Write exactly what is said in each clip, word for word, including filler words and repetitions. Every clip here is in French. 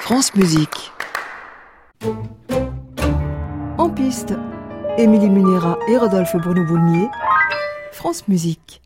France Musique. En piste, Émilie Munera et Rodolphe Bournou-Boulmier, France Musique.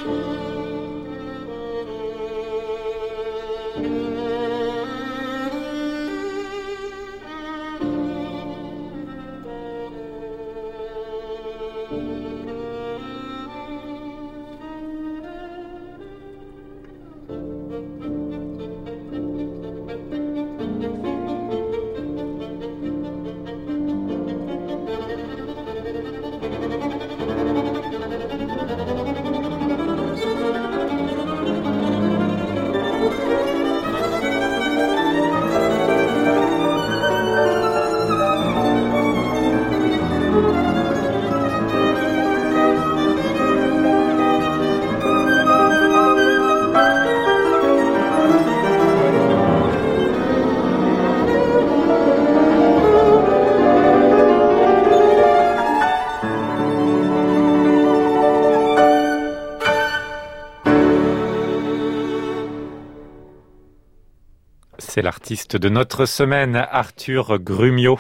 C'est l'artiste de notre semaine, Arthur Grumiaux,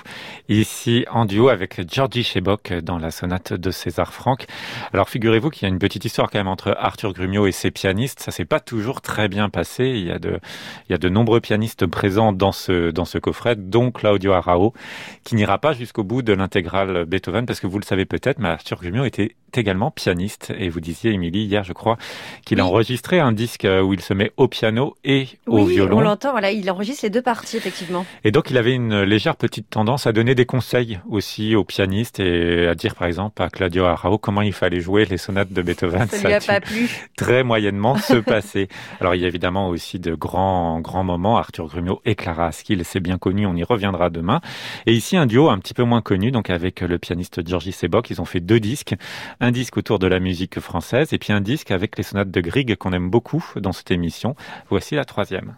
ici en duo avec György Sebok dans la sonate de César Franck. Alors figurez-vous qu'il y a une petite histoire quand même entre Arthur Grumiaux et ses pianistes. Ça s'est pas toujours très bien passé. Il y a de, il y a de nombreux pianistes présents dans ce, dans ce coffret, dont Claudio Arrau, qui n'ira pas jusqu'au bout de l'intégrale Beethoven, parce que vous le savez peut-être, mais Arthur Grumiaux était également pianiste. Et vous disiez, Émilie, hier, je crois, qu'il oui. a enregistré un disque où il se met au piano et au oui, violon. On l'entend, voilà, il enregistre les deux parties, effectivement. Et donc, il avait une légère petite tendance à donner des conseils aussi aux pianistes et à dire, par exemple, à Claudio Arrau comment il fallait jouer les sonates de Beethoven. Ça, ça lui a pas plu. Très moyennement se passer. Alors, il y a évidemment aussi de grands, grands moments. Arthur Grumiaux et Clara Askill, c'est bien connu, on y reviendra demain. Et ici, un duo un petit peu moins connu, donc avec le pianiste György Sebok. Ils ont fait deux disques. Un disque autour de la musique française et puis un disque avec les sonates de Grieg qu'on aime beaucoup dans cette émission. Voici la troisième.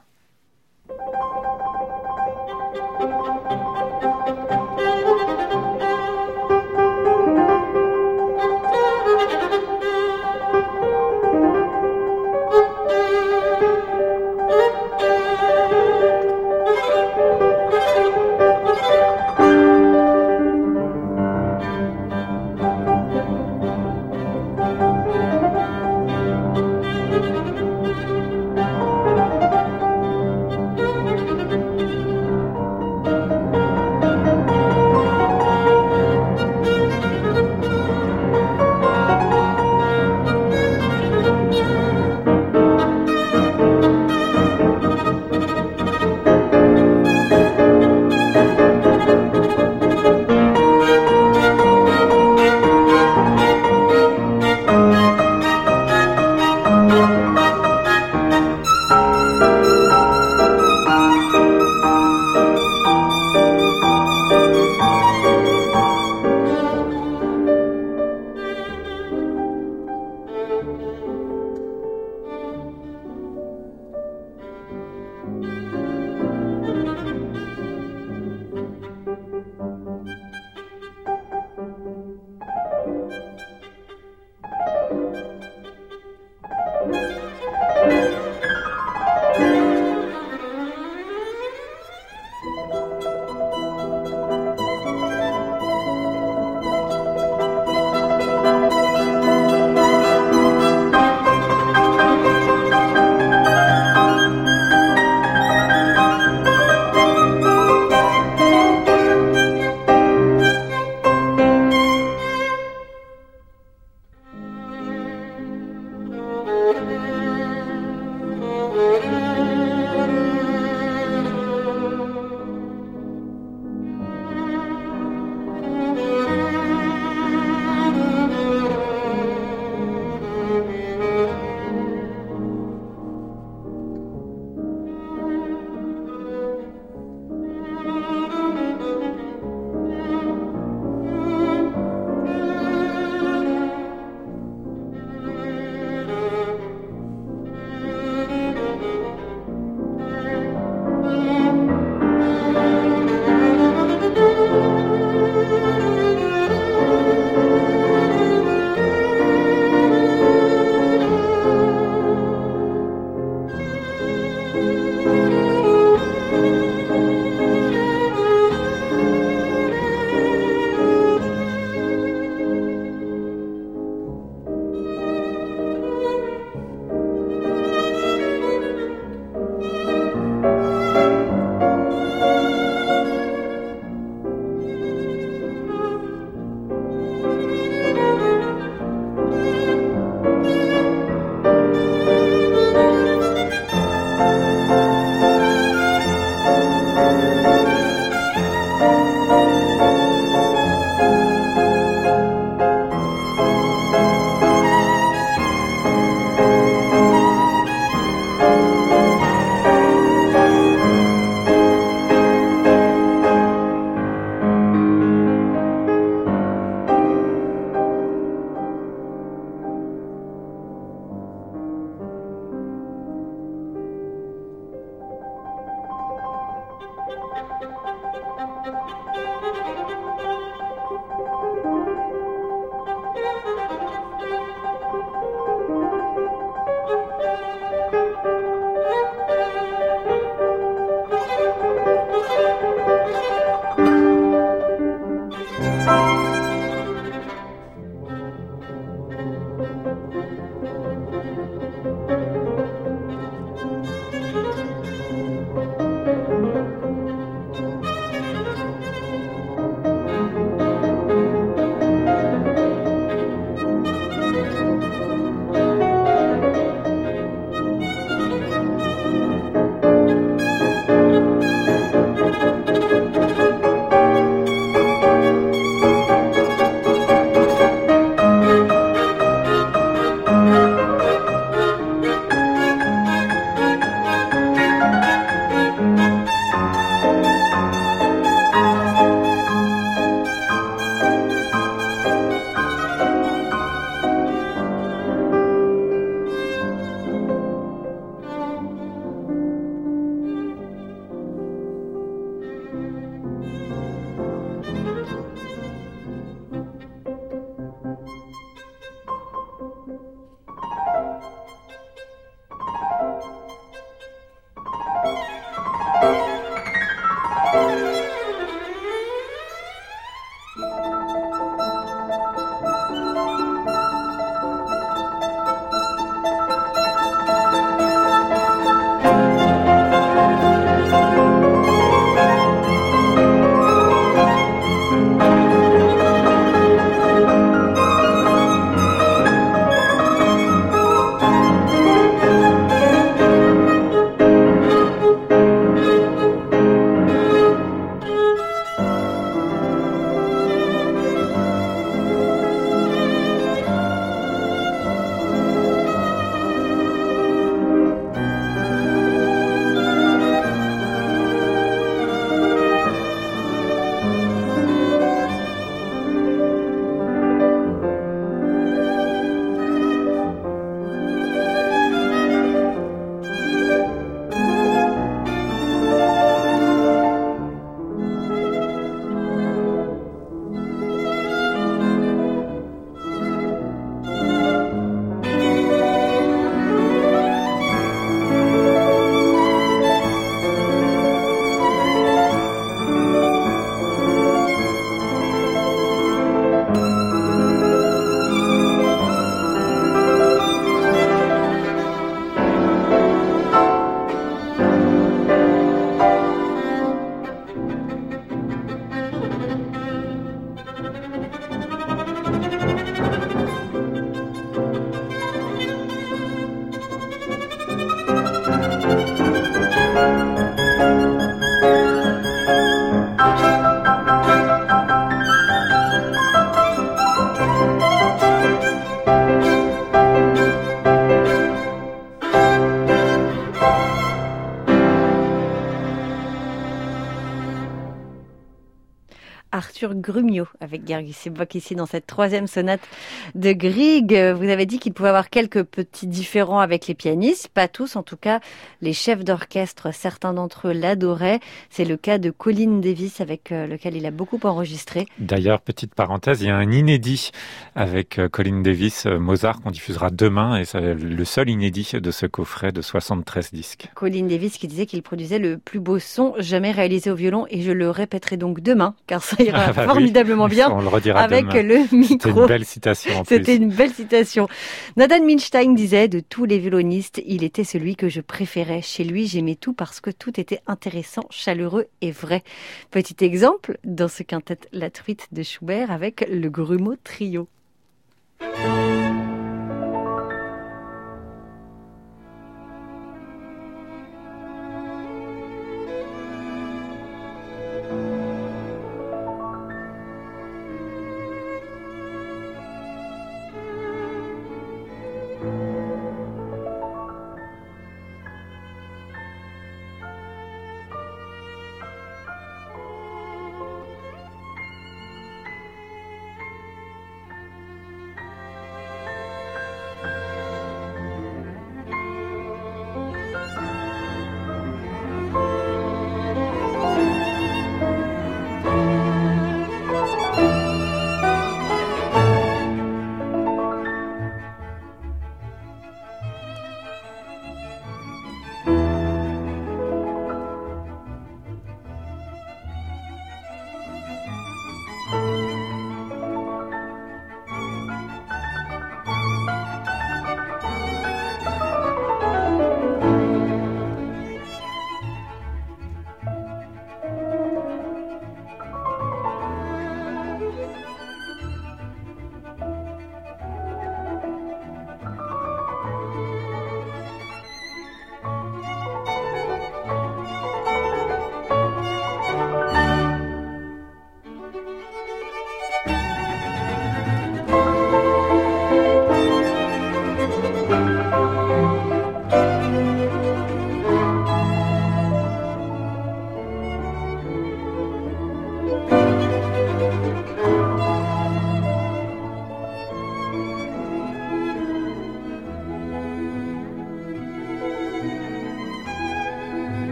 Arthur Grumio avec Georgi Sebok ici dans cette troisième sonate de Grieg. Vous avez dit qu'il pouvait y avoir quelques petits différends avec les pianistes, pas tous en tout cas. Les chefs d'orchestre, certains d'entre eux l'adoraient. C'est le cas de Colin Davis avec lequel il a beaucoup enregistré. D'ailleurs, petite parenthèse, il y a un inédit avec Colin Davis, Mozart, qu'on diffusera demain et c'est le seul inédit de ce coffret de soixante-treize disques. Colin Davis qui disait qu'il produisait le plus beau son jamais réalisé au violon et je le répéterai donc demain car ça ira ah bah formidablement oui. bien On le redira avec demain. Le micro. C'était une belle citation en plus. C'était une belle citation. Nathan Milstein disait de tous les violonistes, il était celui que je préférais. Chez lui, j'aimais tout parce que tout était intéressant, chaleureux et vrai. Petit exemple dans ce quintet La Truite de Schubert avec le Grumeau Trio.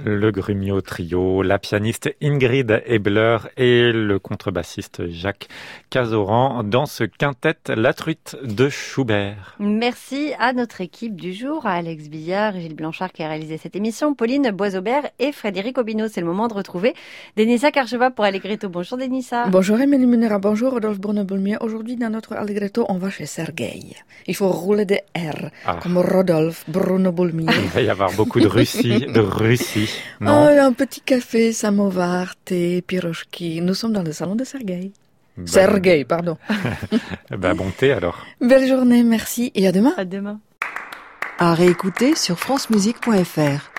Le Grumio Trio, la pianiste Ingrid Ebler et le contrebassiste Jacques Cazoran dans ce quintet La Truite de Schubert. Merci à notre équipe du jour, à Alex Billard, Gilles Blanchard qui a réalisé cette émission, Pauline Boisaubert et Frédéric Obineau. C'est le moment de retrouver Denissa Karcheva pour Allegretto. Bonjour Denissa. Bonjour Émilie Munera, bonjour Rodolphe Bruno-Boulmier. Aujourd'hui dans notre Allegretto, on va chez Sergueï. Il faut rouler des R, ah. comme Rodolphe Bruno-Boulmier. Il va y avoir beaucoup de Russie, de Russie, non? Oh, un petit café, samovar, thé, pirochki. Nous sommes dans le salon de Sergueï. Bah, Sergueï, pardon. Bah, bon thé alors. Belle journée, merci et à demain. À demain. À réécouter sur francemusique point f r.